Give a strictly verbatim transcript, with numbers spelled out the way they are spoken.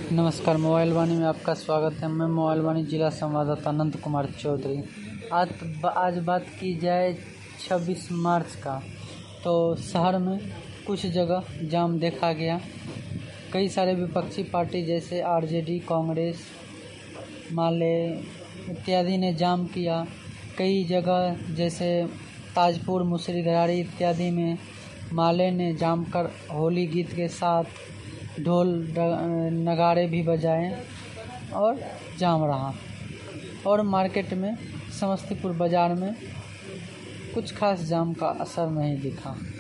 नमस्कार, मोबाइल वाणी में आपका स्वागत है। मैं मोबाइल वाणी जिला संवाददाता अनंत कुमार चौधरी। आज आज बात की जाए छब्बीस मार्च का, तो शहर में कुछ जगह जाम देखा गया। कई सारे विपक्षी पार्टी जैसे आरजेडी, कांग्रेस, माले इत्यादि ने जाम किया। कई जगह जैसे ताजपुर, मुसरी, गरारी इत्यादि में माले ने जाम कर होली गीत के साथ ढोल नगाड़े भी बजाए और जाम रहा। और मार्केट में समस्तीपुर बाज़ार में कुछ खास जाम का असर नहीं दिखा।